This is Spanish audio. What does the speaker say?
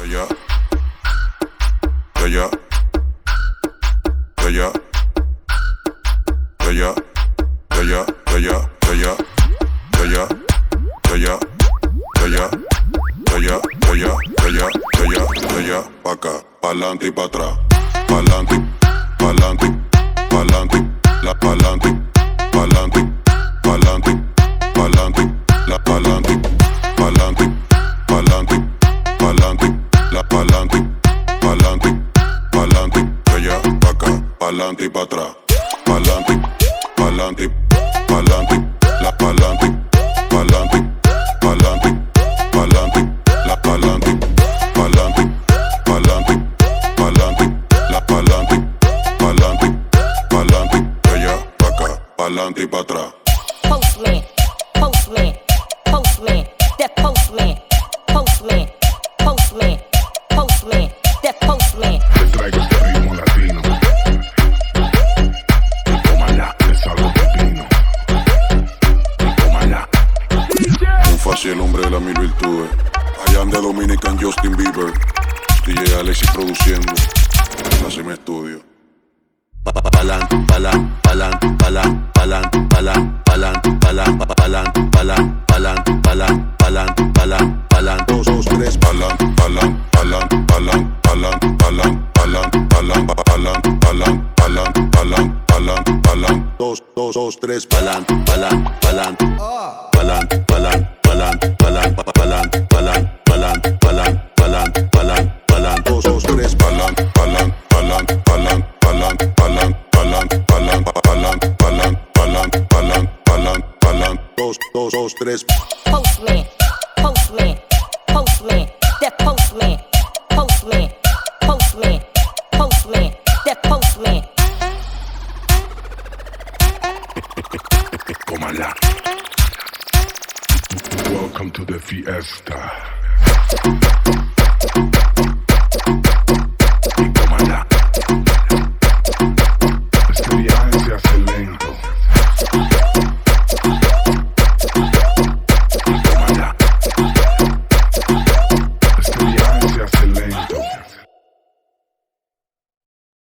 ya, ya, ya, ya, ya, ya, ya, ya, ya, ya, ya, ya, ya, ya, ya, pa' acá, pa'lante y pa' atrás, pa'lante, pa'lante, pa'lante, la pa'lante, pa'lante, pa'lante, pa'lante, la pa'lante, pa'lante, pa'lante, pa'lante, la pa'lante, pa'lante, pa'lante, ya, pa' acá, pa'lante y pa' atrás, pa'lante, pa'lante, pa'lante, la pa'lante, pa'lante, pa'lante, pa'lante, la pa'lante, pa'lante, pa'lante, pa'lante, la pa'lante, pa'lante, pa'lante, ya, pa' acá, pa'lante y pa' atrás. Postman, postman, postman, that postman, postman, postman, postman, that postman. Te traigo este ritmo latino. Tómala, es algo divino. Tómala. Mufa el hombre de las mil virtudes. Allá anda Dominican Justin Bieber. DJ Alexis produciendo. Haceme estudio. Pa'lante, pa'lante, pa'lante, pa'lante, pa'lante, pa'lante, pa'lante, pa'lante, pa'lante, pa'lante, pa'lante, pa'lante, pa'lante, pa'lante, Dos, dos, tres, pa'lante, pa'lante, pa'lante, pa'lante, pa'lante, pa'lante, pa'lante, pa'lante, pa'lante, pa'lante, pa'lante, pa'lante, pa'lante, pa'lante. Dos, dos, dos, tres, pa'lante, pa'lante, pa'lante, pa'lante, pa'lante, pa'lante, pa'lante, pa'lante, pa'lante, pa'lante, pa'lante, pa'lante, pa'lante, pa'lante. dos, dos, tres, pa'lante, pa'lante, pa'lante, pa'lante, pa'lante, pa'lante, pa'lante, pa'lante, pa'lante, pa'lante, pa'lante, pa'lante, pa'lante, pa'lante. Dos, dos, dos, tres. Postman, postman, postman, that postman, postman, postman, postman, that postman. Tómala. Welcome to the fiesta.